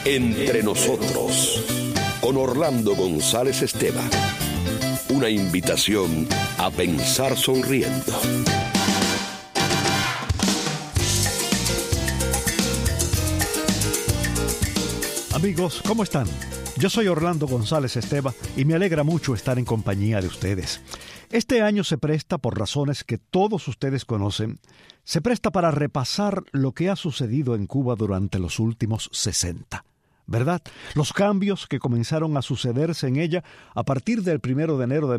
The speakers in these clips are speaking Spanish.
Entre nosotros, con Orlando González Esteban. Una invitación a pensar sonriendo. Amigos, ¿cómo están? Yo soy Orlando González Esteban y me alegra mucho estar en compañía de ustedes. Este año se presta, por razones que todos ustedes conocen, se presta para repasar lo que ha sucedido en Cuba durante los últimos 60. ¿Verdad? Los cambios que comenzaron a sucederse en ella a partir del 1 de enero de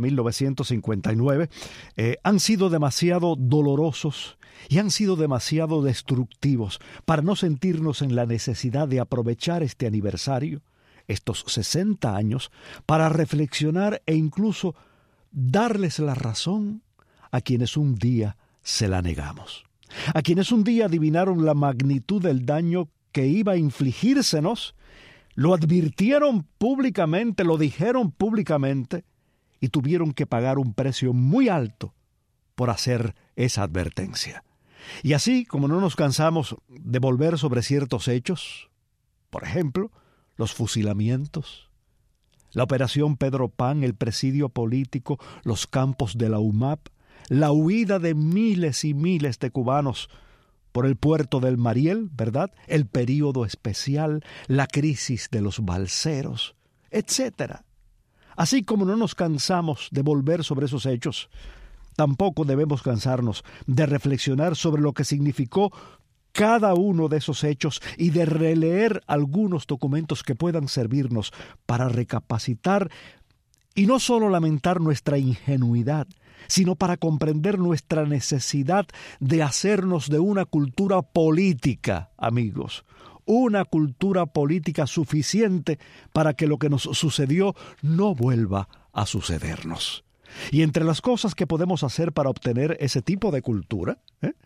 1959 han sido demasiado dolorosos y han sido demasiado destructivos para no sentirnos en la necesidad de aprovechar este aniversario, estos 60 años, para reflexionar e incluso darles la razón a quienes un día se la negamos, a quienes un día adivinaron la magnitud del daño que iba a infligírsenos, lo advirtieron públicamente, lo dijeron públicamente y tuvieron que pagar un precio muy alto por hacer esa advertencia. Y así, como no nos cansamos de volver sobre ciertos hechos, por ejemplo, los fusilamientos, la operación Pedro Pan, el presidio político, los campos de la UMAP, la huida de miles y miles de cubanos por el puerto del Mariel, ¿verdad? El período especial, la crisis de los balseros, etc. Así como no nos cansamos de volver sobre esos hechos, tampoco debemos cansarnos de reflexionar sobre lo que significó cada uno de esos hechos y de releer algunos documentos que puedan servirnos para recapacitar y no solo lamentar nuestra ingenuidad, sino para comprender nuestra necesidad de hacernos de una cultura política, amigos, una cultura política suficiente para que lo que nos sucedió no vuelva a sucedernos. Y entre las cosas que podemos hacer para obtener ese tipo de cultura,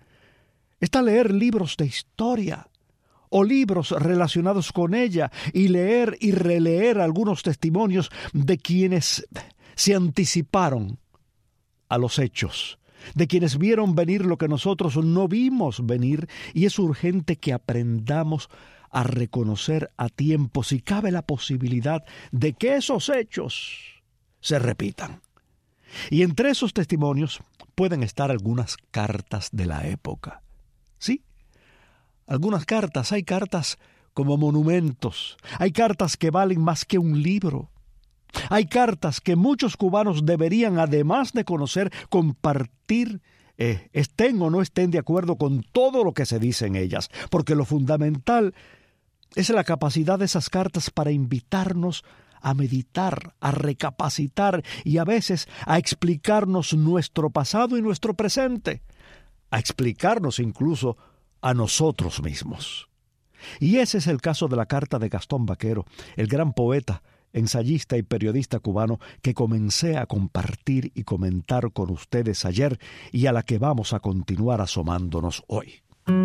está leer libros de historia o libros relacionados con ella y leer y releer algunos testimonios de quienes se anticiparon a los hechos, de quienes vieron venir lo que nosotros no vimos venir, y es urgente que aprendamos a reconocer a tiempo si cabe la posibilidad de que esos hechos se repitan. Y entre esos testimonios pueden estar algunas cartas de la época. Sí, algunas cartas, hay cartas como monumentos, hay cartas que valen más que un libro. Hay cartas que muchos cubanos deberían, además de conocer, compartir, estén o no estén de acuerdo con todo lo que se dice en ellas, porque lo fundamental es la capacidad de esas cartas para invitarnos a meditar, a recapacitar y a veces a explicarnos nuestro pasado y nuestro presente, a explicarnos incluso a nosotros mismos. Y ese es el caso de la carta de Gastón Vaquero, el gran poeta, ensayista y periodista cubano que comencé a compartir y comentar con ustedes ayer y a la que vamos a continuar asomándonos hoy.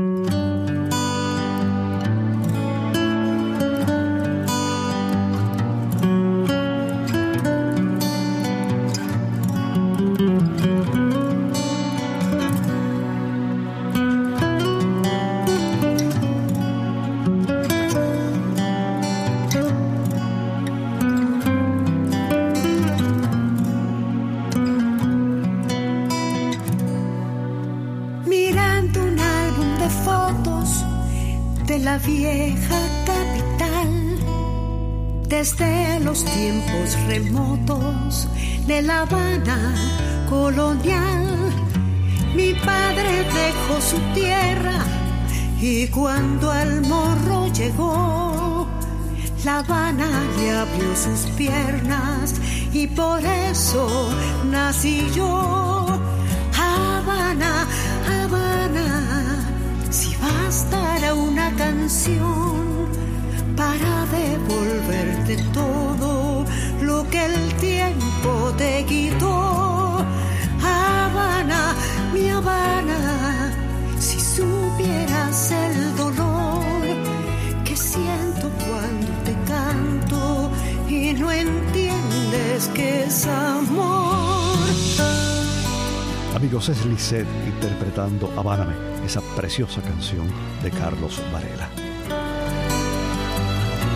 La vieja capital, desde los tiempos remotos de La Habana colonial, mi padre dejó su tierra y cuando al Morro llegó, La Habana le abrió sus piernas y por eso nací yo. Habana, Habana, si bastara una canción para devolverte todo lo que el tiempo te quitó. Habana, mi Habana, si supieras el dolor que siento cuando te canto y no entiendes que es amor. Amigos, es Lisset interpretando Habáname, esa preciosa canción de Carlos Varela.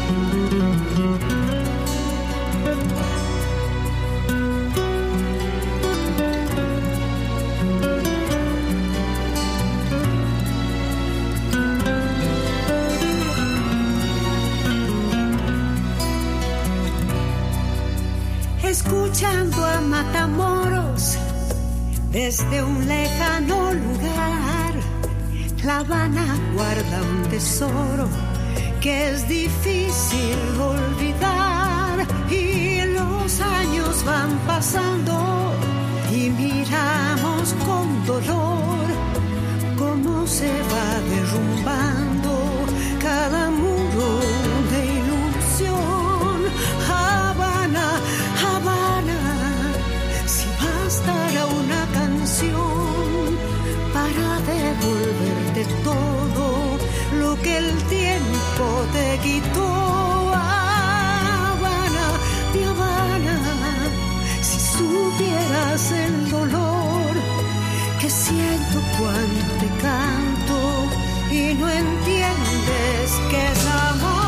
Escuchando a Matamoros desde un lejano lugar, La Habana guarda un tesoro que es difícil olvidar, y los años van pasando y miramos con dolor cómo se va derrumbando cada muro de ilusión. Habana, Habana, si bastará una canción para devolverte todo lo que el tiempo te quitó. Habana, mi Habana, si supieras el dolor que siento cuando te canto y no entiendes que es amor.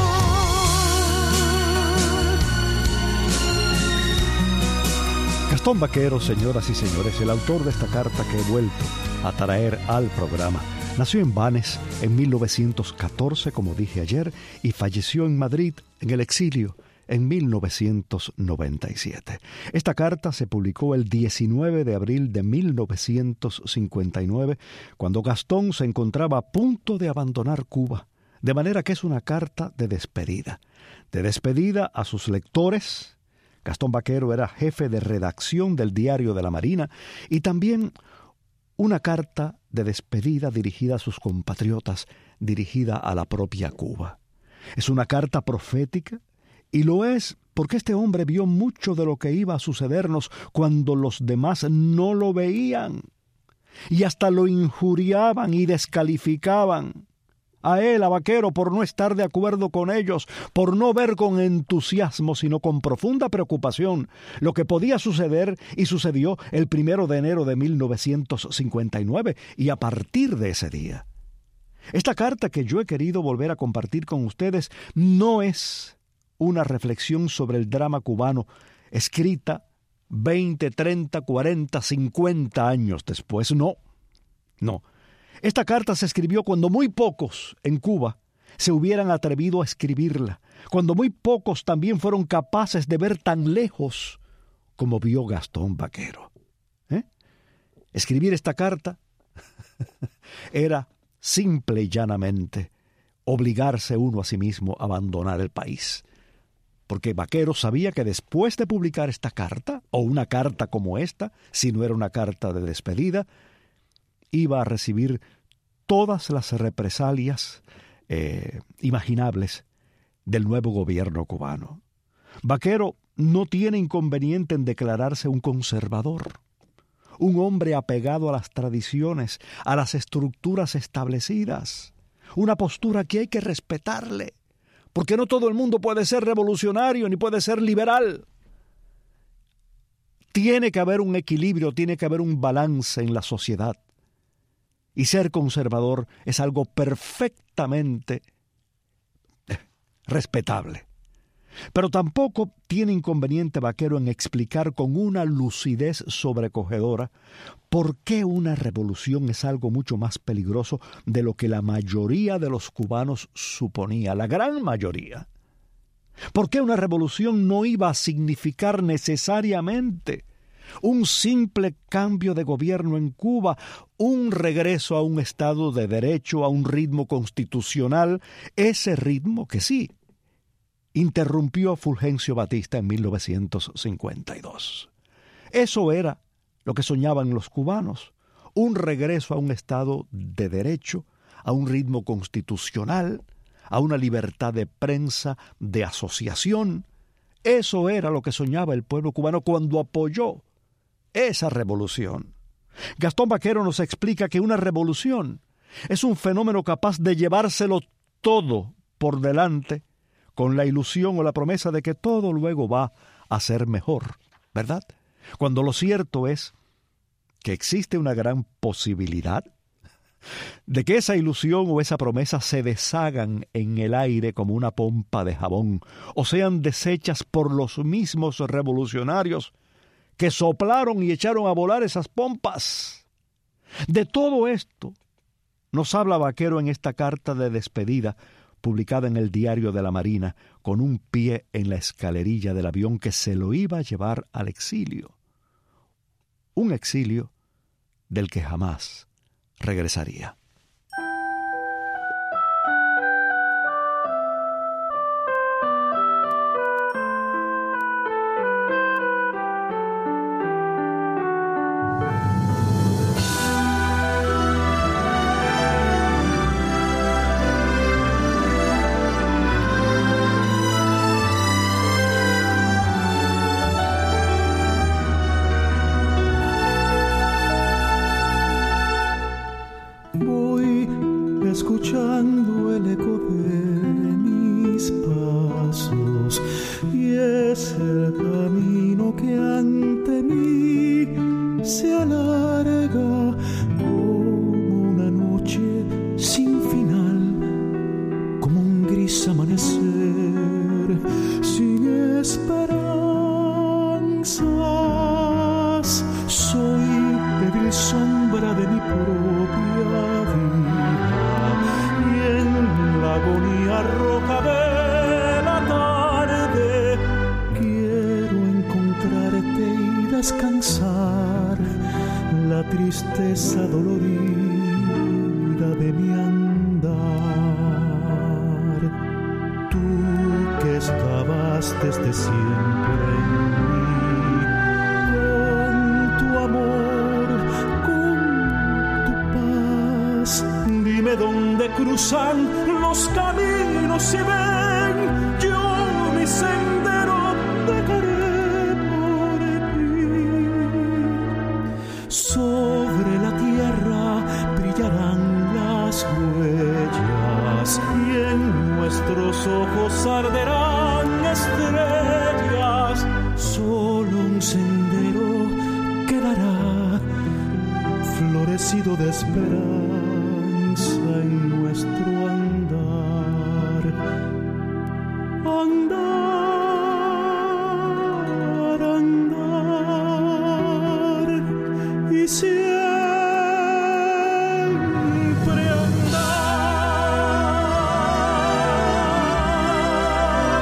Gastón Vaquero, señoras y señores, el autor de esta carta que he vuelto a traer al programa, nació en Vannes en 1914, como dije ayer, y falleció en Madrid, en el exilio, en 1997. Esta carta se publicó el 19 de abril de 1959, cuando Gastón se encontraba a punto de abandonar Cuba, de manera que es una carta de despedida a sus lectores. Gastón Vaquero era jefe de redacción del Diario de la Marina, y también una carta de despedida dirigida a sus compatriotas, dirigida a la propia Cuba. Es una carta profética, y lo es porque este hombre vio mucho de lo que iba a sucedernos cuando los demás no lo veían, y hasta lo injuriaban y descalificaban a él, a Vaquero, por no estar de acuerdo con ellos, por no ver con entusiasmo, sino con profunda preocupación, lo que podía suceder, y sucedió el 1 de enero de 1959, y a partir de ese día. Esta carta que yo he querido volver a compartir con ustedes no es una reflexión sobre el drama cubano, escrita 20, 30, 40, 50 años después. No. Esta carta se escribió cuando muy pocos en Cuba se hubieran atrevido a escribirla, cuando muy pocos también fueron capaces de ver tan lejos como vio Gastón Vaquero. Escribir esta carta era simple y llanamente obligarse uno a sí mismo a abandonar el país, porque Vaquero sabía que después de publicar esta carta, o una carta como esta, si no era una carta de despedida, iba a recibir todas las represalias imaginables del nuevo gobierno cubano. Vaquero no tiene inconveniente en declararse un conservador, un hombre apegado a las tradiciones, a las estructuras establecidas, una postura que hay que respetarle, porque no todo el mundo puede ser revolucionario ni puede ser liberal. Tiene que haber un equilibrio, tiene que haber un balance en la sociedad. Y ser conservador es algo perfectamente respetable. Pero tampoco tiene inconveniente Vaquero en explicar con una lucidez sobrecogedora por qué una revolución es algo mucho más peligroso de lo que la mayoría de los cubanos suponía, la gran mayoría. ¿Por qué una revolución no iba a significar necesariamente un simple cambio de gobierno en Cuba, un regreso a un Estado de Derecho, a un ritmo constitucional, ese ritmo que sí interrumpió Fulgencio Batista en 1952. Eso era lo que soñaban los cubanos, un regreso a un Estado de Derecho, a un ritmo constitucional, a una libertad de prensa, de asociación. Eso era lo que soñaba el pueblo cubano cuando apoyó esa revolución. Gastón Vaquero nos explica que una revolución es un fenómeno capaz de llevárselo todo por delante con la ilusión o la promesa de que todo luego va a ser mejor, ¿verdad? Cuando lo cierto es que existe una gran posibilidad de que esa ilusión o esa promesa se deshagan en el aire como una pompa de jabón, o sean deshechas por los mismos revolucionarios que soplaron y echaron a volar esas pompas. De todo esto nos habla Vaquero en esta carta de despedida, publicada en el Diario de la Marina, con un pie en la escalerilla del avión que se lo iba a llevar al exilio. Un exilio del que jamás regresaría. Escuchando el eco de mis pasos, y es el camino que ante mí se alarga como una noche sin final, como un gris amanecer sin esperanzas. Soy débil sombra de mi propia vida, agonía roca de la tarde, quiero encontrarte y descansar la tristeza dolorida de mi andar. Tú que estabas desde siempre en mí, con tu amor, con tu paz, dime dónde cruzan los caminos y ven, yo mi sendero dejaré por ti. Sobre la tierra brillarán las huellas y en nuestros ojos arderán estrellas. Solo un sendero quedará florecido de esperanza en nuestro andar. Andar, andar y siempre andar.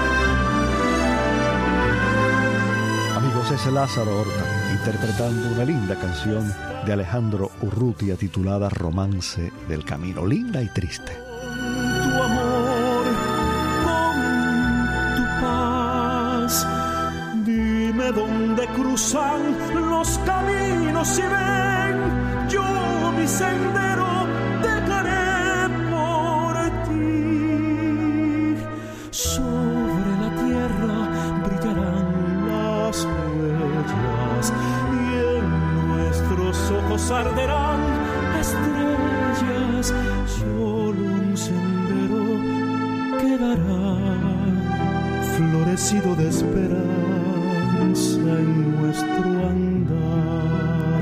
Amigos, es Lázaro Horta interpretando una linda canción de Alejandro Urrutia titulada Romance del Camino, linda y triste. Tu amor, con tu paz, dime dónde cruzan los caminos y ven, yo mi sendero dejaré por ti. Sobre la tierra brillarán las huellas y en nuestros ojos arderán estrellas. Solo un sendero quedará florecido de esperanza en nuestro andar.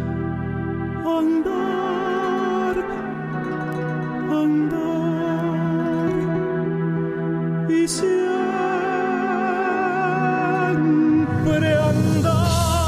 Andar, andar y siempre andar.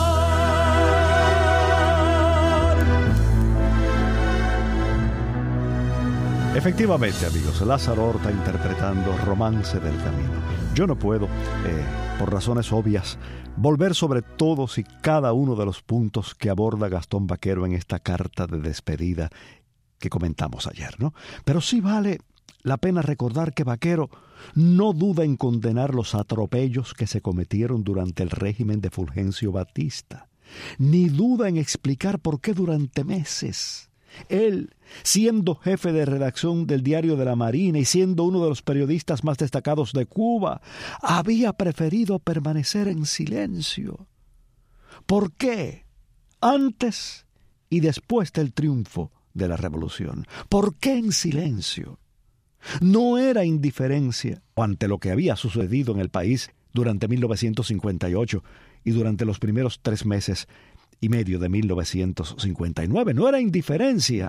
Efectivamente, amigos, Lázaro Horta interpretando Romance del Camino. Yo no puedo, por razones obvias, volver sobre todos y cada uno de los puntos que aborda Gastón Vaquero en esta carta de despedida que comentamos ayer, ¿no? Pero sí vale la pena recordar que Vaquero no duda en condenar los atropellos que se cometieron durante el régimen de Fulgencio Batista, ni duda en explicar por qué durante meses él, siendo jefe de redacción del Diario de la Marina y siendo uno de los periodistas más destacados de Cuba, había preferido permanecer en silencio. ¿Por qué? Antes y después del triunfo de la revolución. ¿Por qué en silencio? No era indiferencia ante lo que había sucedido en el país durante 1958 y durante los primeros 3 meses y medio de 1959. No era indiferencia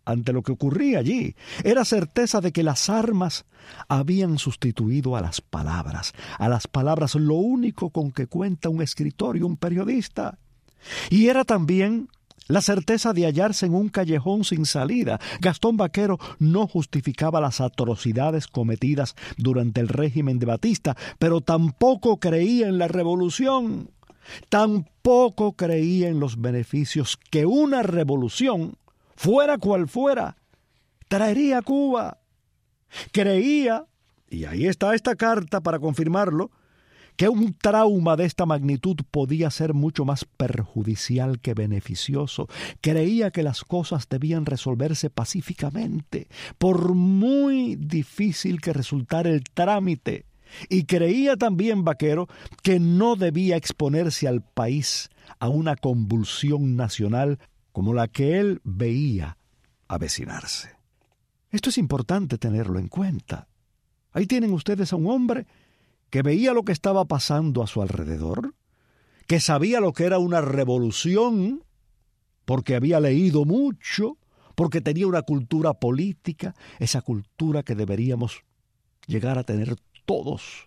ante lo que ocurría allí era certeza de que las armas habían sustituido a las palabras lo único con que cuenta un escritor y un periodista. Y era también la certeza de hallarse en un callejón sin salida. Gastón Vaquero no justificaba las atrocidades cometidas durante el régimen de Batista, pero tampoco creía en la revolución. Tampoco creía en los beneficios que una revolución, fuera cual fuera, traería a Cuba. Creía, y ahí está esta carta para confirmarlo, que un trauma de esta magnitud podía ser mucho más perjudicial que beneficioso. Creía que las cosas debían resolverse pacíficamente, por muy difícil que resultara el trámite. Y creía también Vaquero que no debía exponerse al país a una convulsión nacional como la que él veía avecinarse. Esto es importante tenerlo en cuenta. Ahí tienen ustedes a un hombre que veía lo que estaba pasando a su alrededor, que sabía lo que era una revolución, porque había leído mucho, porque tenía una cultura política, esa cultura que deberíamos llegar a tener todos.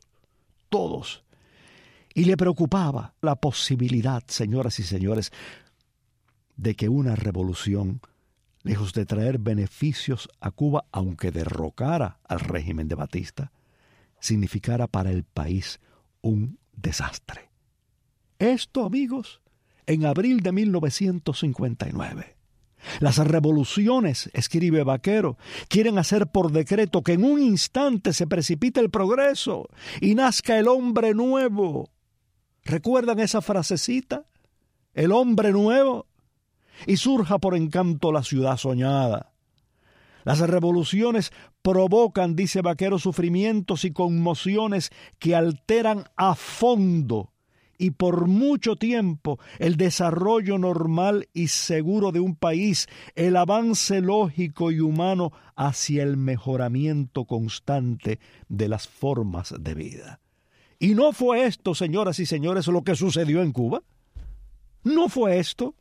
Y le preocupaba la posibilidad, señoras y señores, de que una revolución, lejos de traer beneficios a Cuba, aunque derrocara al régimen de Batista, significara para el país un desastre. Esto, amigos, en abril de 1959. Las revoluciones, escribe Vaquero, quieren hacer por decreto que en un instante se precipite el progreso y nazca el hombre nuevo. ¿Recuerdan esa frasecita? El hombre nuevo. Y surja por encanto la ciudad soñada. Las revoluciones provocan, dice Vaquero, sufrimientos y conmociones que alteran a fondo y por mucho tiempo el desarrollo normal y seguro de un país, el avance lógico y humano hacia el mejoramiento constante de las formas de vida. ¿Y no fue esto, señoras y señores, lo que sucedió en Cuba? ¿No fue esto?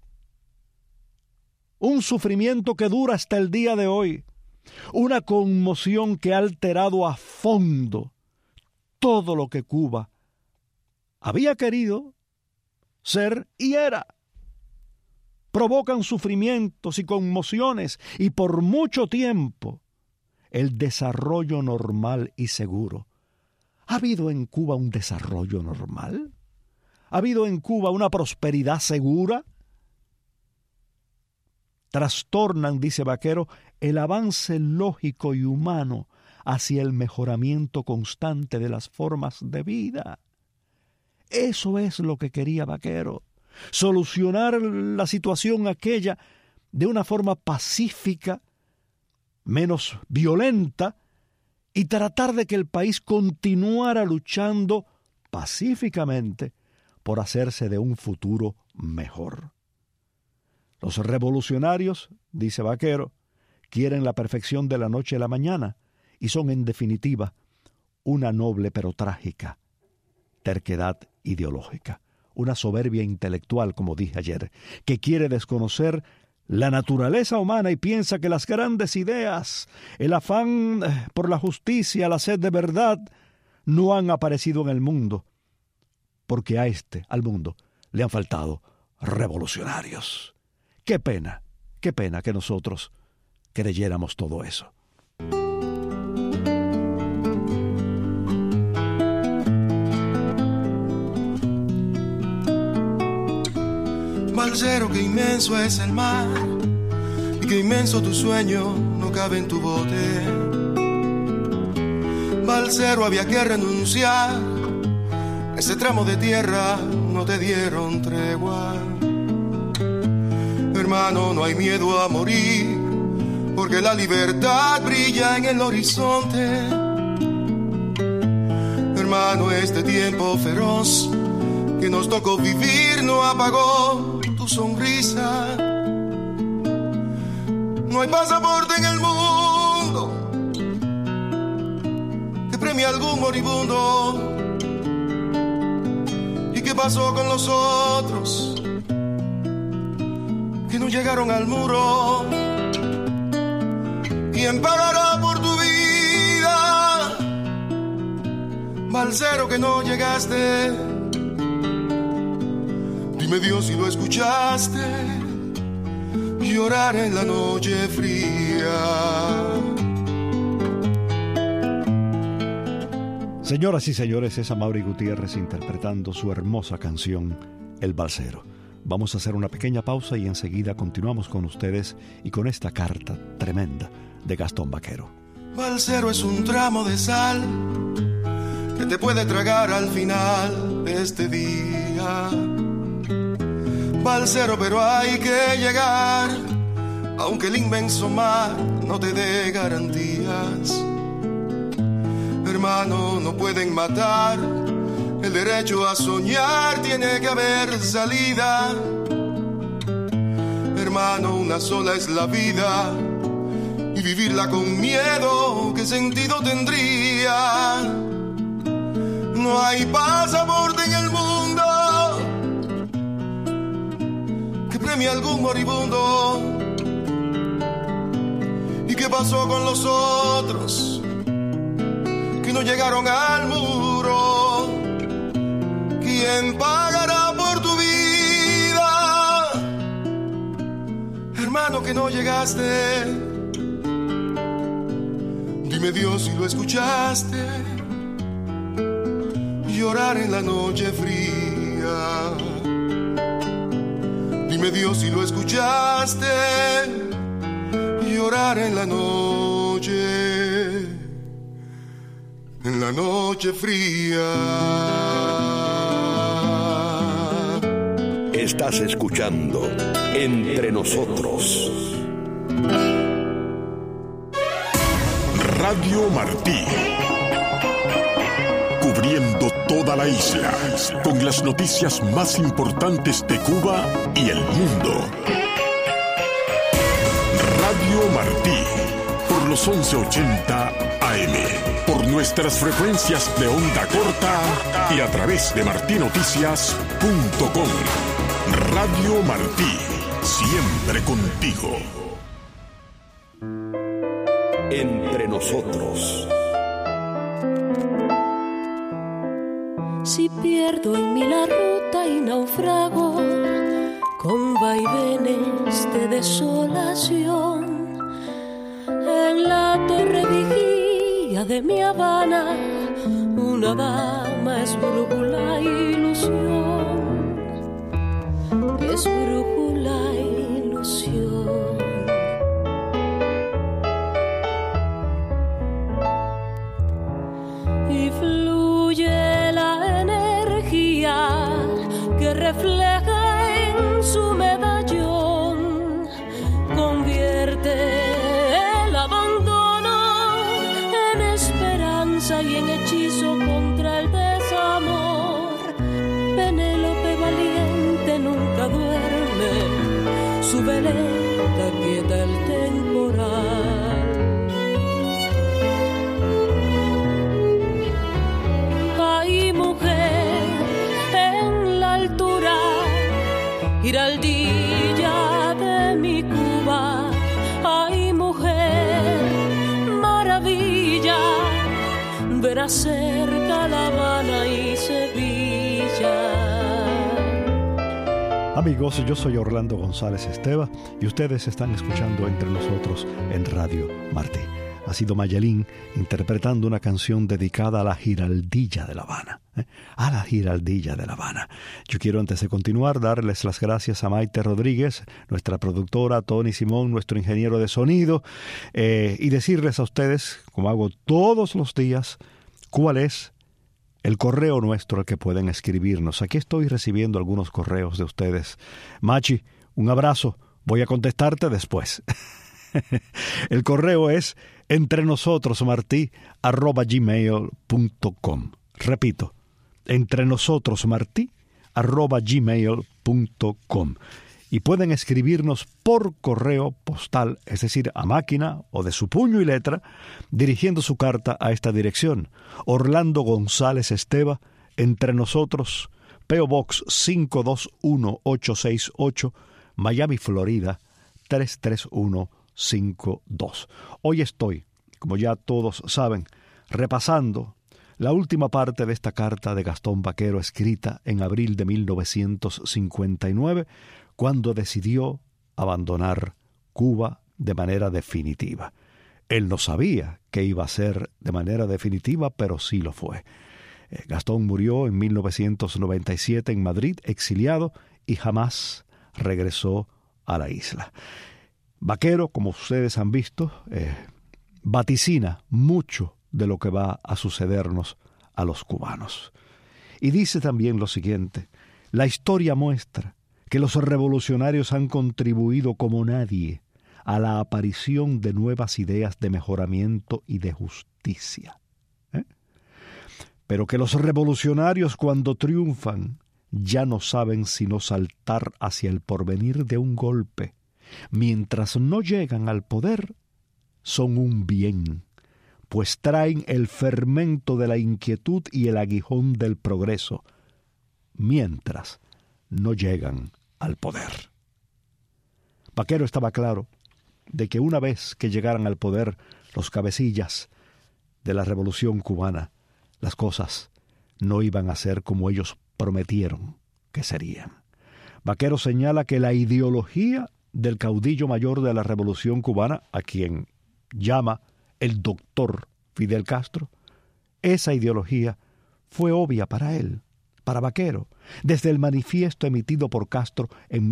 Un sufrimiento que dura hasta el día de hoy, una conmoción que ha alterado a fondo todo lo que Cuba había querido ser y era. Provocan sufrimientos y conmociones y por mucho tiempo el desarrollo normal y seguro. ¿Ha habido en Cuba un desarrollo normal? ¿Ha habido en Cuba una prosperidad segura? Trastornan, dice Vaquero, el avance lógico y humano hacia el mejoramiento constante de las formas de vida. Eso es lo que quería Vaquero, solucionar la situación aquella de una forma pacífica, menos violenta, y tratar de que el país continuara luchando pacíficamente por hacerse de un futuro mejor. Los revolucionarios, dice Vaquero, quieren la perfección de la noche a la mañana y son en definitiva una noble pero trágica terquedad ideológica, una soberbia intelectual, como dije ayer, que quiere desconocer la naturaleza humana y piensa que las grandes ideas, el afán por la justicia, la sed de verdad, no han aparecido en el mundo, porque al mundo le han faltado revolucionarios. Qué pena que nosotros creyéramos todo eso. Balsero, qué inmenso es el mar y qué inmenso tu sueño no cabe en tu bote. Balsero, había que renunciar, ese tramo de tierra no te dieron tregua. Hermano, no hay miedo a morir, porque la libertad brilla en el horizonte. Hermano, este tiempo feroz que nos tocó vivir no apagó tu sonrisa. No hay pasaporte en el mundo que premie a algún moribundo. ¿Y qué pasó con los otros que no llegaron al muro? ¿Quién pagará por tu vida? Balsero que no llegaste, dime Dios si lo escuchaste, llorar en la noche fría. Señoras y señores, es Amaury Gutiérrez interpretando su hermosa canción, El Balsero. Vamos a hacer una pequeña pausa y enseguida continuamos con ustedes y con esta carta tremenda de Gastón Vaquero. Balsero es un tramo de sal que te puede tragar al final de este día. Balsero, pero hay que llegar, aunque el inmenso mar no te dé garantías. Hermano, no pueden matar el derecho a soñar, tiene que haber salida. Hermano, una sola es la vida y vivirla con miedo, ¿qué sentido tendría? No hay pasaporte en el mundo que premie a algún moribundo. ¿Y qué pasó con los otros que no llegaron al muro? ¿Quién pagará por tu vida? Hermano que no llegaste, dime Dios si lo escuchaste, llorar en la noche fría. Dime Dios si lo escuchaste, llorar en la noche fría. Estás escuchando Entre Nosotros. Radio Martí. Cubriendo toda la isla con las noticias más importantes de Cuba y el mundo. Radio Martí, por los 1180 AM, por nuestras frecuencias de onda corta y a través de martinoticias.com. Radio Martí, siempre contigo. Entre Nosotros. Si pierdo en mí la ruta y naufrago con vaivenes de desolación, en la torre vigía de mi Habana una dama es brújula e ilusión, es brújula e ilusión. Y fluye la energía que refleja en su medallón, convierte el abandono en esperanza y en hechizo contra el desamor. Penélope valiente nunca duerme, su veleta quieta el temporal. Giraldilla de mi Cuba, ay mujer, maravilla, verás cerca La Habana y Sevilla. Amigos, yo soy Orlando González Esteva y ustedes están escuchando Entre Nosotros en Radio Martí. Ha sido Mayelín interpretando una canción dedicada a la Giraldilla de La Habana. A la Giraldilla de La Habana. Yo quiero, antes de continuar, darles las gracias a Maite Rodríguez, nuestra productora, a Tony Simón, nuestro ingeniero de sonido, y decirles a ustedes, como hago todos los días, cuál es el correo nuestro al que pueden escribirnos. Aquí estoy recibiendo algunos correos de ustedes. Machi, un abrazo. Voy a contestarte después. El correo es entrenosotrosmarti@gmail.com. Repito, entrenosotrosmarti@gmail.com. Y pueden escribirnos por correo postal, es decir, a máquina o de su puño y letra, dirigiendo su carta a esta dirección: Orlando González Esteva, Entre Nosotros, P.O. Box 521868, Miami, Florida 331 5:2. Hoy estoy, como ya todos saben, repasando la última parte de esta carta de Gastón Vaquero escrita en abril de 1959, cuando decidió abandonar Cuba de manera definitiva. Él no sabía que iba a ser de manera definitiva, pero sí lo fue. Gastón murió en 1997 en Madrid, exiliado, y jamás regresó a la isla. Vaquero, como ustedes han visto, vaticina mucho de lo que va a sucedernos a los cubanos. Y dice también lo siguiente: la historia muestra que los revolucionarios han contribuido como nadie a la aparición de nuevas ideas de mejoramiento y de justicia. Pero que los revolucionarios, cuando triunfan, ya no saben sino saltar hacia el porvenir de un golpe. Mientras no llegan al poder, son un bien, pues traen el fermento de la inquietud y el aguijón del progreso, mientras no llegan al poder. Vaquero estaba claro de que una vez que llegaran al poder los cabecillas de la Revolución Cubana, las cosas no iban a ser como ellos prometieron que serían. Vaquero señala que la ideología del caudillo mayor de la Revolución Cubana, a quien llama el doctor Fidel Castro, esa ideología fue obvia para él, para Vaquero, desde el manifiesto emitido por Castro en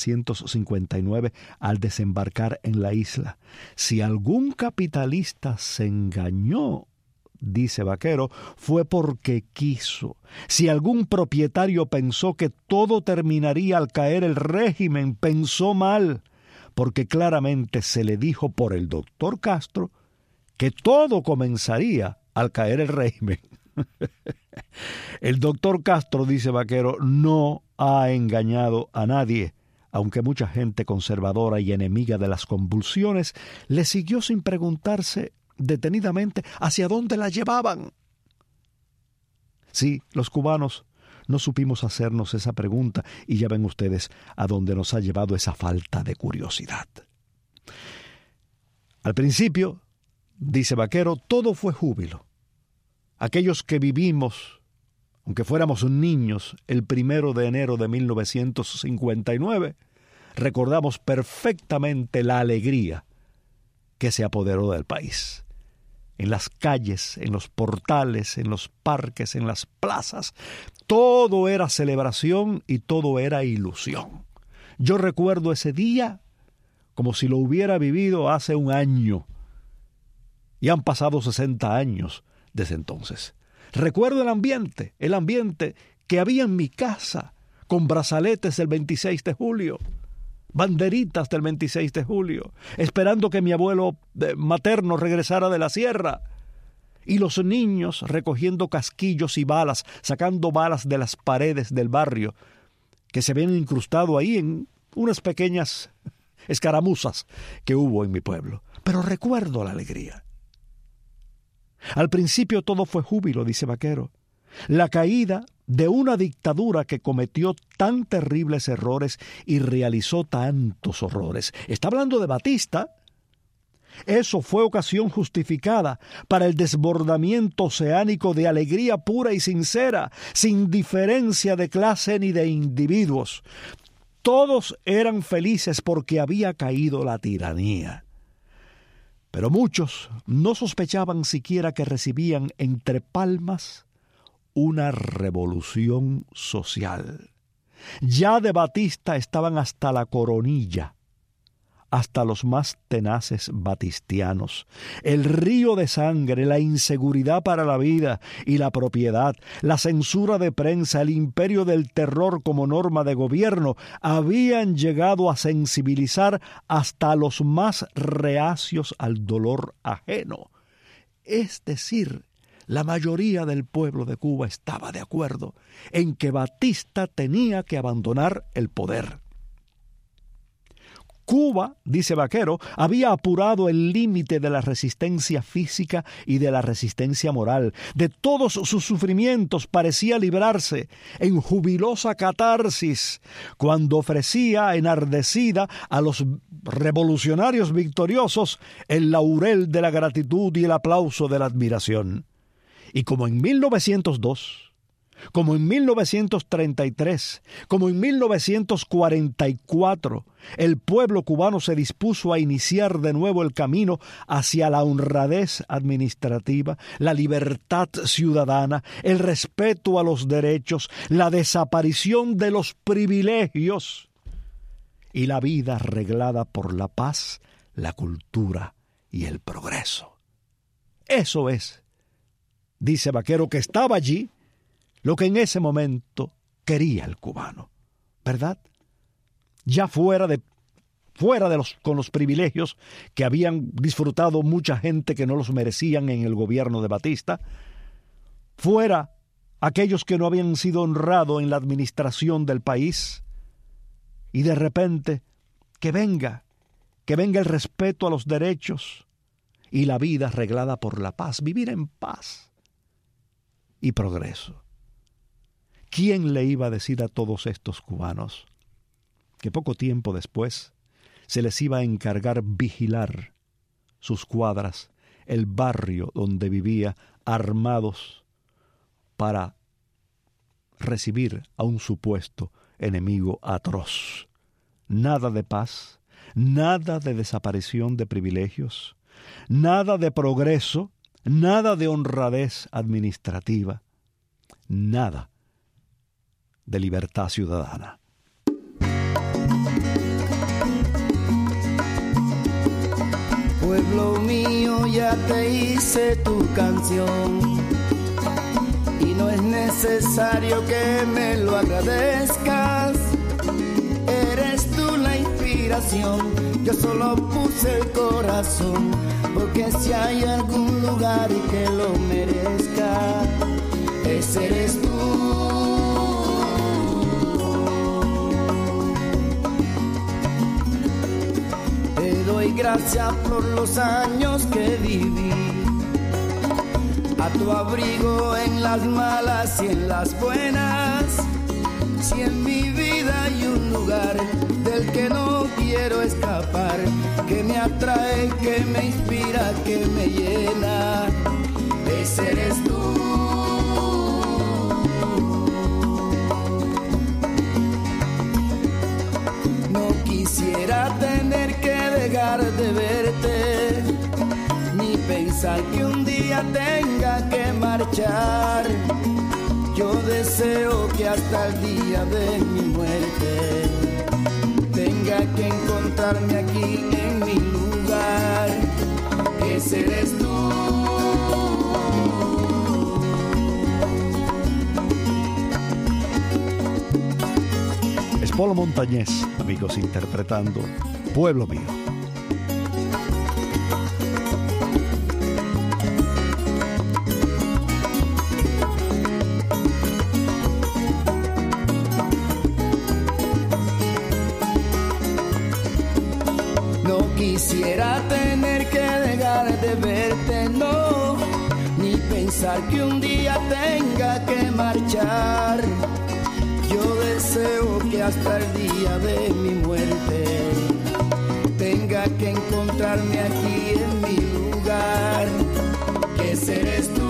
1959 al desembarcar en la isla. Si algún capitalista se engañó, dice Vaquero, fue porque quiso. Si algún propietario pensó que todo terminaría al caer el régimen, pensó mal, porque claramente se le dijo por el doctor Castro que todo comenzaría al caer el régimen. El doctor Castro, dice Vaquero, no ha engañado a nadie, aunque mucha gente conservadora y enemiga de las convulsiones le siguió sin preguntarse detenidamente hacia dónde la llevaban. Sí, los cubanos no supimos hacernos esa pregunta, y ya ven ustedes a dónde nos ha llevado esa falta de curiosidad. Al principio, dice Vaquero, todo fue júbilo. Aquellos que vivimos, aunque fuéramos niños, el 1 de enero de 1959, recordamos perfectamente la alegría que se apoderó del país. En las calles, en los portales, en los parques, en las plazas, todo era celebración y todo era ilusión. Yo recuerdo ese día como si lo hubiera vivido hace un año, y han pasado 60 años desde entonces. Recuerdo el ambiente que había en mi casa, con brazaletes del 26 de julio, banderitas del 26 de julio, esperando que mi abuelo materno regresara de la sierra, y los niños recogiendo casquillos y balas, sacando balas de las paredes del barrio, que se habían incrustado ahí en unas pequeñas escaramuzas que hubo en mi pueblo. Pero recuerdo la alegría. Al principio todo fue júbilo, dice Vaquero. La caída de una dictadura que cometió tan terribles errores y realizó tantos horrores. Está hablando de Batista. Eso fue ocasión justificada para el desbordamiento oceánico de alegría pura y sincera, sin diferencia de clase ni de individuos. Todos eran felices porque había caído la tiranía. Pero muchos no sospechaban siquiera que recibían entre palmas una revolución social. Ya de Batista estaban hasta la coronilla, hasta los más tenaces batistianos. El río de sangre, la inseguridad para la vida y la propiedad, la censura de prensa, el imperio del terror como norma de gobierno, habían llegado a sensibilizar hasta a los más reacios al dolor ajeno. Es decir, la mayoría del pueblo de Cuba estaba de acuerdo en que Batista tenía que abandonar el poder. Cuba, dice Vaquero, había apurado el límite de la resistencia física y de la resistencia moral. De todos sus sufrimientos parecía librarse en jubilosa catarsis cuando ofrecía enardecida a los revolucionarios victoriosos el laurel de la gratitud y el aplauso de la admiración. Y como en 1902, como en 1933, como en 1944, el pueblo cubano se dispuso a iniciar de nuevo el camino hacia la honradez administrativa, la libertad ciudadana, el respeto a los derechos, la desaparición de los privilegios y la vida arreglada por la paz, la cultura y el progreso. Eso es, dice Vaquero, que estaba allí, lo que en ese momento quería el cubano, ¿verdad? Ya fuera con los privilegios que habían disfrutado mucha gente que no los merecían en el gobierno de Batista, fuera aquellos que no habían sido honrados en la administración del país, y de repente que venga el respeto a los derechos y la vida arreglada por la paz, vivir en paz y progreso. ¿Quién le iba a decir a todos estos cubanos que poco tiempo después se les iba a encargar vigilar sus cuadras, el barrio donde vivía, armados para recibir a un supuesto enemigo atroz? Nada de paz, nada de desaparición de privilegios, nada de progreso, nada de honradez administrativa, nada de libertad ciudadana. Pueblo mío, ya te hice tu canción y no es necesario que me lo agradezcas. Eres tú la inspiración, yo solo puse el corazón, porque si hay algún lugar y que lo merezca, ese eres tú. Te doy gracias por los años que viví, a tu abrigo en las malas y en las buenas. Si en mi vida hay un lugar del que no quiero escapar, que me atrae, que me inspira, que me llena, ese eres tú. No quisiera tener que dejar de verte, ni pensar que un día tenga que marchar. Yo deseo que hasta el día de mi muerte tenga que encontrarme aquí en mi lugar, que eres tú. Es Polo Montañés, amigos, interpretando Pueblo Mío. Quisiera tener que dejar de verte, no, ni pensar que un día tenga que marchar. Yo deseo que hasta el día de mi muerte tenga que encontrarme aquí en mi lugar, que eres tú.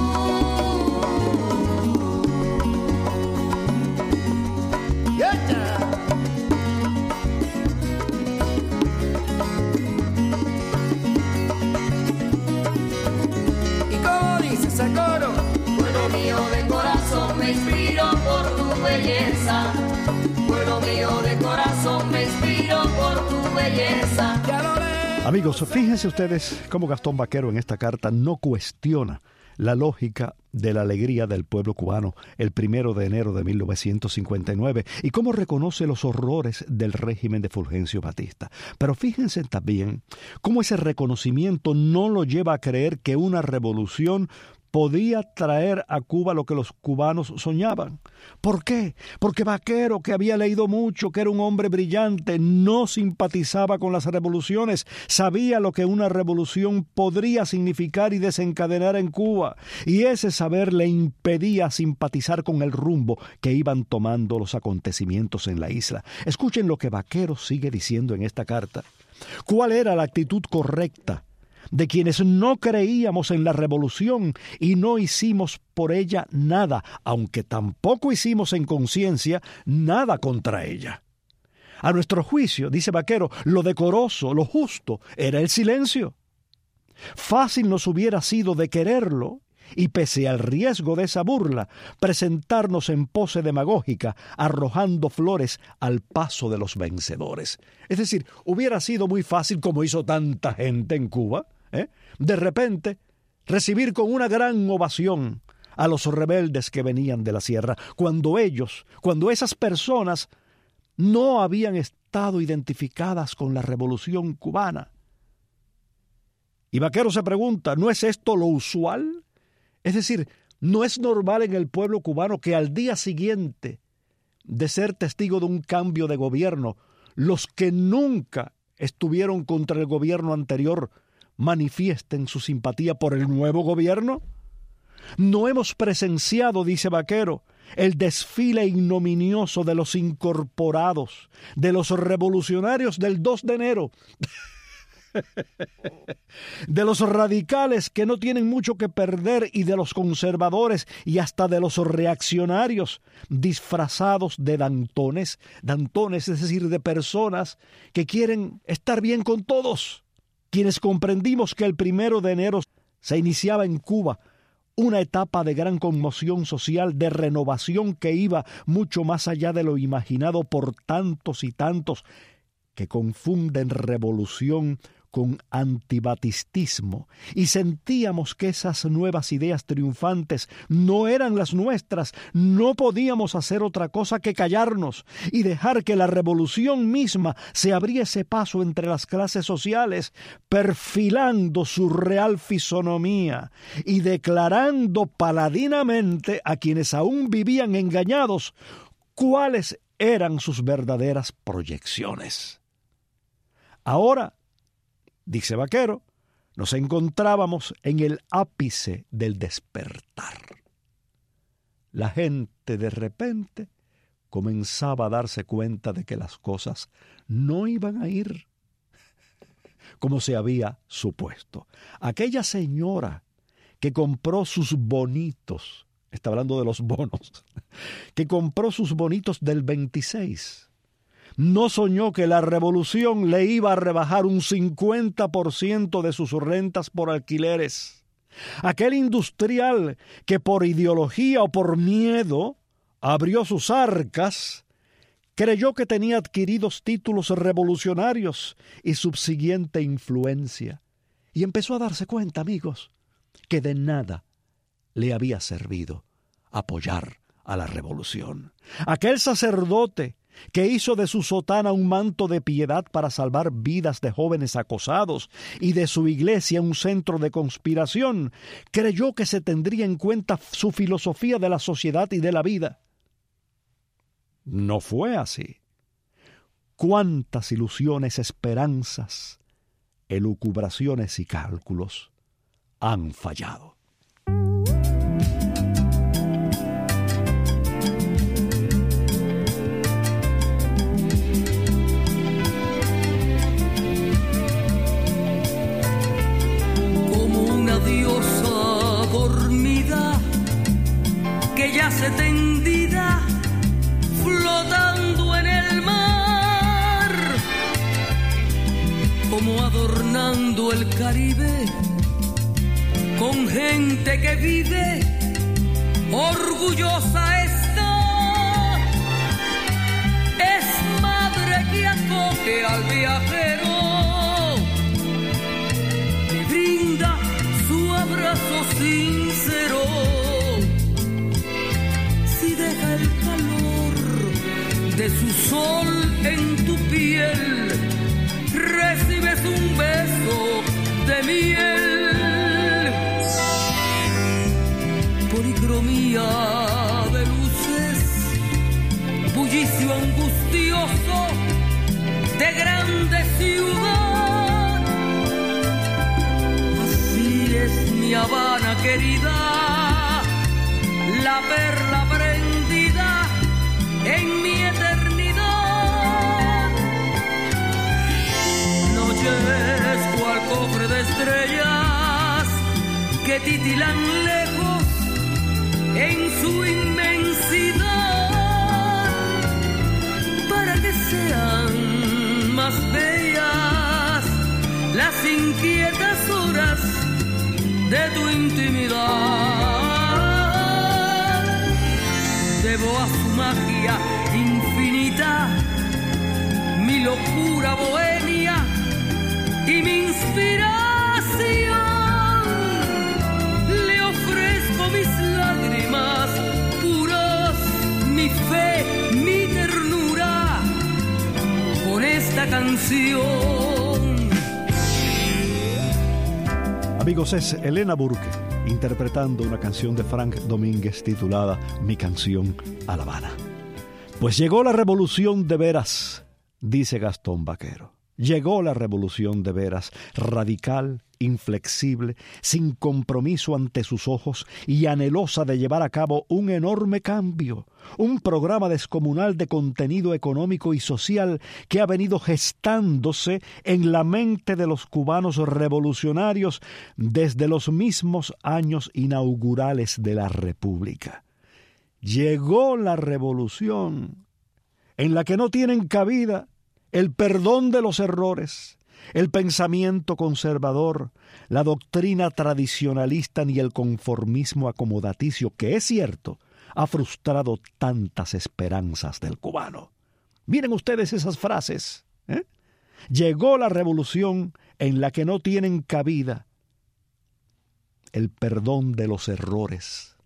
Pueblo mío de corazón, me inspiro por tu belleza. Pueblo mío de corazón, me inspiro por tu belleza. Amigos, fíjense ustedes cómo Gastón Vaquero en esta carta no cuestiona la lógica de la alegría del pueblo cubano el 1 de enero de 1959 y cómo reconoce los horrores del régimen de Fulgencio Batista. Pero fíjense también cómo ese reconocimiento no lo lleva a creer que una revolución podía traer a Cuba lo que los cubanos soñaban. ¿Por qué? Porque Vaquero, que había leído mucho, que era un hombre brillante, no simpatizaba con las revoluciones, sabía lo que una revolución podría significar y desencadenar en Cuba, y ese saber le impedía simpatizar con el rumbo que iban tomando los acontecimientos en la isla. Escuchen lo que Vaquero sigue diciendo en esta carta. ¿Cuál era la actitud correcta de quienes no creíamos en la revolución y no hicimos por ella nada, aunque tampoco hicimos en conciencia nada contra ella? A nuestro juicio, dice Vaquero, lo decoroso, lo justo, era el silencio. Fácil nos hubiera sido de quererlo y, pese al riesgo de esa burla, presentarnos en pose demagógica, arrojando flores al paso de los vencedores. Es decir, hubiera sido muy fácil, como hizo tanta gente en Cuba, de repente recibir con una gran ovación a los rebeldes que venían de la sierra, cuando esas personas no habían estado identificadas con la revolución cubana. Y Vaquero se pregunta, ¿no es esto lo usual? Es decir, ¿no es normal en el pueblo cubano que al día siguiente de ser testigo de un cambio de gobierno, los que nunca estuvieron contra el gobierno anterior manifiesten su simpatía por el nuevo gobierno? No hemos presenciado, dice Vaquero, el desfile ignominioso de los incorporados, de los revolucionarios del 2 de enero, de los radicales que no tienen mucho que perder y de los conservadores y hasta de los reaccionarios disfrazados de dantones, es decir, de personas que quieren estar bien con todos. Quienes comprendimos que el 1 de enero se iniciaba en Cuba una etapa de gran conmoción social, de renovación que iba mucho más allá de lo imaginado por tantos y tantos que confunden revolución con antibatistismo, y sentíamos que esas nuevas ideas triunfantes no eran las nuestras, no podíamos hacer otra cosa que callarnos y dejar que la revolución misma se abriese paso entre las clases sociales, perfilando su real fisonomía y declarando paladinamente a quienes aún vivían engañados cuáles eran sus verdaderas proyecciones. Ahora, dice Vaquero, nos encontrábamos en el ápice del despertar. La gente de repente comenzaba a darse cuenta de que las cosas no iban a ir como se había supuesto. Aquella señora que compró sus bonitos, está hablando de los bonos, que compró sus bonitos del 26, no soñó que la revolución le iba a rebajar un 50% de sus rentas por alquileres. Aquel industrial que por ideología o por miedo abrió sus arcas, creyó que tenía adquiridos títulos revolucionarios y subsiguiente influencia, y empezó a darse cuenta, amigos, que de nada le había servido apoyar a la revolución. Aquel sacerdote que hizo de su sotana un manto de piedad para salvar vidas de jóvenes acosados y de su iglesia un centro de conspiración, creyó que se tendría en cuenta su filosofía de la sociedad y de la vida. No fue así. Cuántas ilusiones, esperanzas, elucubraciones y cálculos han fallado. Diosa dormida que yace tendida flotando en el mar, como adornando el Caribe con gente que vive orgullosa está. Es madre que acoge al viajero, que brinda su abrazo sincero. Si deja el calor de su sol en tu piel, recibes un beso de miel. policromía de luces, bullicio angustioso de grande ciudad. Así es mi Habana querida, la perla prendida en mi eternidad. Noches cual cofre de estrellas que titilan lejos en su inmensidad, para que sean más bellas las inquietas horas de tu intimidad. Debo a su magia infinita mi locura bohemia y mi inspiración. Le ofrezco mis lágrimas puras, mi fe, mi ternura, con esta canción. Amigos, es Elena Burke interpretando una canción de Frank Domínguez titulada Mi canción a La Habana. Pues llegó la revolución de veras, dice Gastón Vaquero. Llegó la revolución de veras, radical, inflexible, sin compromiso ante sus ojos y anhelosa de llevar a cabo un enorme cambio, un programa descomunal de contenido económico y social que ha venido gestándose en la mente de los cubanos revolucionarios desde los mismos años inaugurales de la República. Llegó la revolución en la que no tienen cabida el perdón de los errores, el pensamiento conservador, la doctrina tradicionalista ni el conformismo acomodaticio, que es cierto, ha frustrado tantas esperanzas del cubano. Miren ustedes esas frases, ¿eh? Llegó la revolución en la que no tienen cabida el perdón de los errores,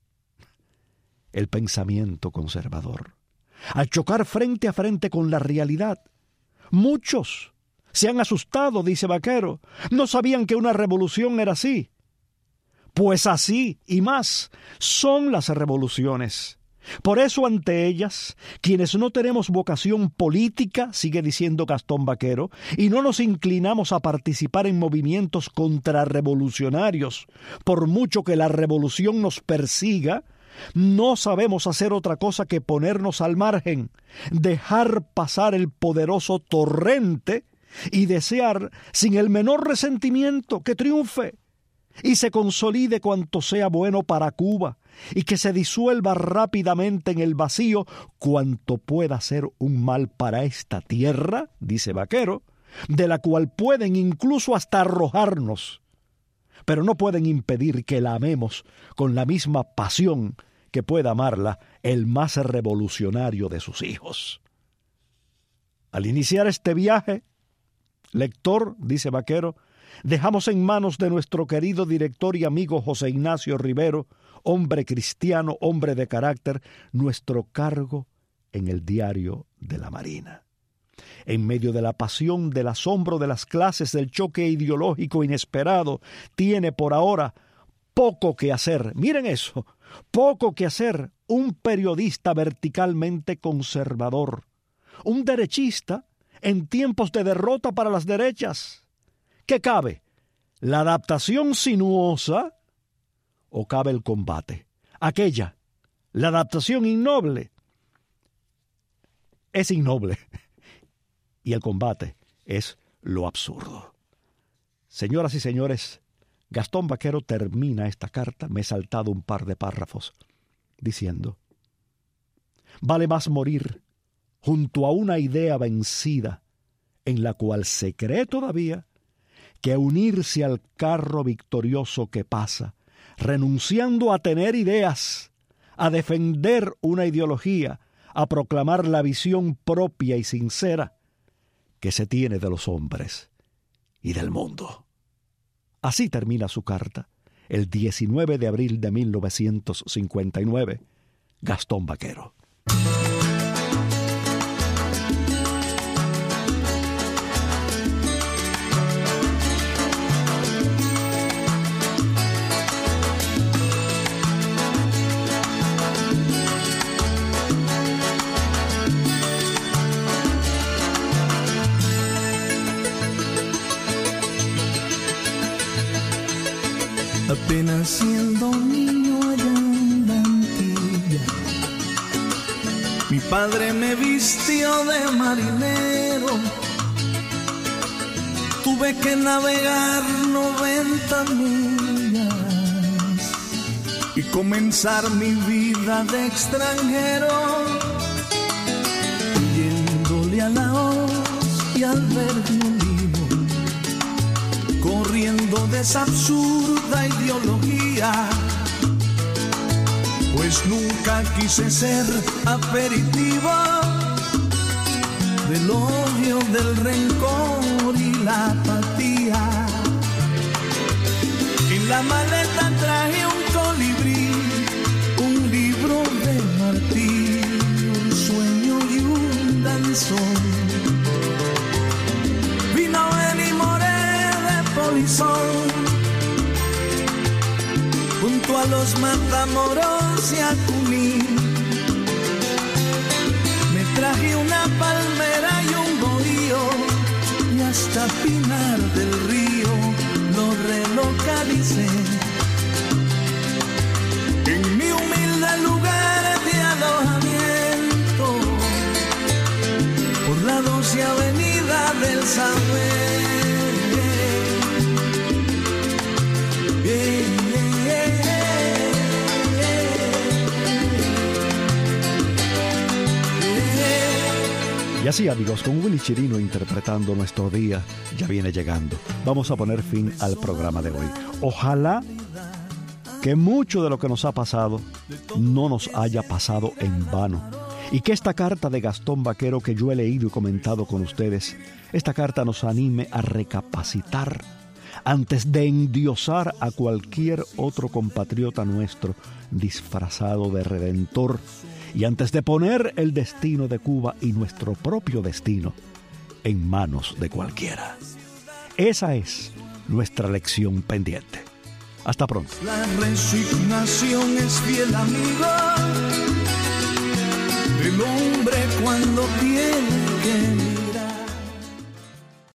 el pensamiento conservador. Al chocar frente a frente con la realidad, muchos se han asustado, dice Vaquero. No sabían que una revolución era así. Pues así y más son las revoluciones. Por eso ante ellas, quienes no tenemos vocación política, sigue diciendo Gastón Vaquero, y no nos inclinamos a participar en movimientos contrarrevolucionarios, por mucho que la revolución nos persiga, no sabemos hacer otra cosa que ponernos al margen, dejar pasar el poderoso torrente y desear sin el menor resentimiento que triunfe y se consolide cuanto sea bueno para Cuba y que se disuelva rápidamente en el vacío cuanto pueda ser un mal para esta tierra, dice Vaquero, de la cual pueden incluso hasta arrojarnos, pero no pueden impedir que la amemos con la misma pasión que pueda amarla el más revolucionario de sus hijos. Al iniciar este viaje, lector, dice Vaquero, dejamos en manos de nuestro querido director y amigo José Ignacio Rivero, hombre cristiano, hombre de carácter, nuestro cargo en el diario de la Marina. En medio de la pasión, del asombro de las clases, del choque ideológico inesperado, tiene por ahora poco que hacer. Miren eso, poco que hacer un periodista verticalmente conservador, un derechista en tiempos de derrota para las derechas. ¿Qué cabe? ¿La adaptación sinuosa o cabe el combate? Aquella, la adaptación innoble, es innoble. Y el combate es lo absurdo. Señoras y señores, Gastón Vaquero termina esta carta, me he saltado un par de párrafos, diciendo: vale más morir junto a una idea vencida en la cual se cree todavía, que unirse al carro victorioso que pasa, renunciando a tener ideas, a defender una ideología, a proclamar la visión propia y sincera que se tiene de los hombres y del mundo. Así termina su carta, el 19 de abril de 1959, Gastón Vaquero. padre me vistió de marinero. Tuve que navegar 90 millas y comenzar mi vida de extranjero, yéndole a la hoz y al Bermulino, corriendo de esa absurda ideología. Pues nunca quise ser aperitivo del odio, del rencor y la apatía. En la maleta traje un colibrí, un libro de martirio, un sueño y un danzón. Vino Benny Moré de polizón, junto a los Matamoros y a Cuní. Me traje una palmera y un bohío, y hasta Pinar del Río lo relocalicé. En mi humilde lugar de alojamiento, por la 12 Avenida del Saber. Y así, amigos, con Willy Chirino interpretando Nuestro Día ya viene llegando. Vamos a poner fin al programa de hoy. Ojalá que mucho de lo que nos ha pasado no nos haya pasado en vano. Y que esta carta de Gastón Vaquero que yo he leído y comentado con ustedes, esta carta nos anime a recapacitar antes de endiosar a cualquier otro compatriota nuestro disfrazado de redentor, y antes de poner el destino de Cuba y nuestro propio destino en manos de cualquiera. Esa es nuestra lección pendiente. Hasta pronto. La resignación es fiel amigo del hombre cuando